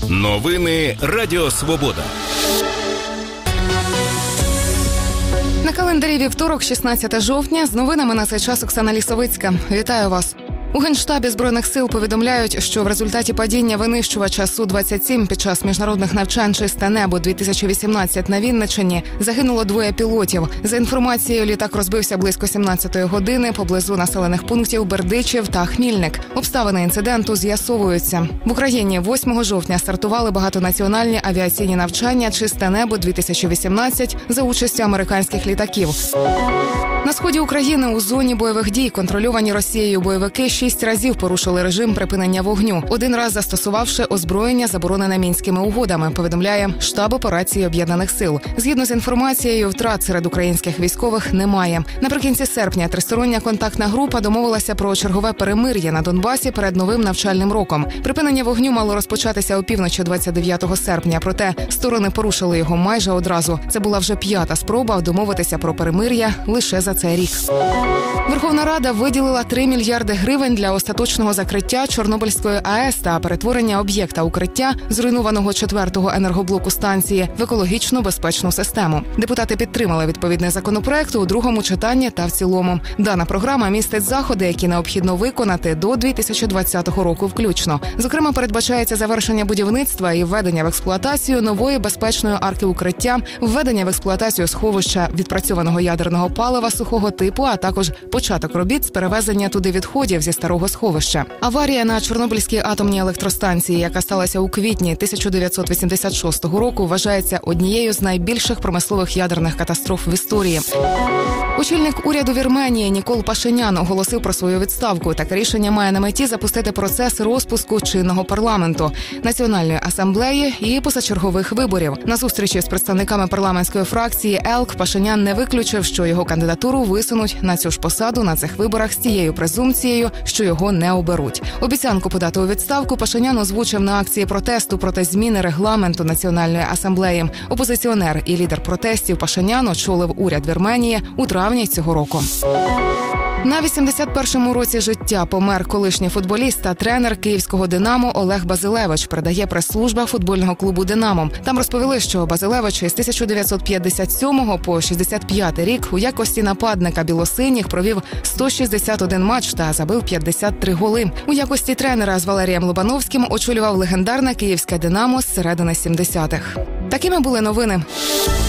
Новини Радіо Свобода. На календарі вівторок, 16 жовтня. З новинами на цей час Оксана Лісовицька. Вітаю вас. У Генштабі Збройних сил повідомляють, що в результаті падіння винищувача Су-27 під час міжнародних навчань «Чисте небо-2018» на Вінниччині загинуло 2 пілотів. За інформацією, літак розбився близько 17-ї години поблизу населених пунктів Бердичів та Хмільник. Обставини інциденту з'ясовуються. В Україні 8 жовтня стартували багатонаціональні авіаційні навчання «Чисте небо-2018» за участю американських літаків. На сході України у зоні бойових дій контрольовані Росією бойовики 6 разів порушили режим припинення вогню, 1 раз застосувавши озброєння, заборонене Мінськими угодами, повідомляє штаб операції Об'єднаних сил. Згідно з інформацією, втрат серед українських військових немає. Наприкінці серпня тристороння контактна група домовилася про чергове перемир'я на Донбасі перед новим навчальним роком. Припинення вогню мало розпочатися опівночі 29 серпня, проте сторони порушили його майже одразу. Це була вже 5-та спроба домовитися про перемир'я лише за цей рік. Верховна Рада виділила 3 мільярди гривень для остаточного закриття Чорнобильської АЕС та перетворення об'єкта укриття, зруйнованого 4-го енергоблоку станції, в екологічно безпечну систему. Депутати підтримали відповідний законопроект у другому читанні та в цілому. Дана програма містить заходи, які необхідно виконати до 2020 року включно. Зокрема, передбачається завершення будівництва і введення в експлуатацію нової безпечної арки укриття, введення в експлуатацію сховища відпрацьованого ядерного палива сухого типу, а також початок робіт з перевезення туди відходів зі старого сховища. Аварія на Чорнобильській атомній електростанції, яка сталася у квітні 1986 року, вважається однією з найбільших промислових ядерних катастроф в історії. Очільник уряду Вірменії Нікол Пашинян оголосив про свою відставку. Таке рішення має на меті запустити процес розпуску чинного парламенту, Національної асамблеї і позачергових виборів. На зустрічі з представниками парламентської фракції ЕЛК Пашинян не виключив, що його кандидатуру висунуть на цю ж посаду на цих виборах з тією презумпцією, що його не оберуть. Обіцянку подати у відставку Пашинян озвучив на акції протесту проти зміни регламенту Національної асамблеї. Опозиціонер і лідер протестів Пашинян очолив уряд Вірменії у травні цього року. На 81-му році життя помер колишній футболіст та тренер київського «Динамо» Олег Базилевич, передає прес-служба футбольного клубу «Динамо». Там розповіли, що Базилевич із 1957 по 65 рік у якості нападника білосиніх провів 161 матч та забив 53 голи. У якості тренера з Валерієм Лобановським очолював легендарне київське «Динамо» з середини 70-х. Такими були новини.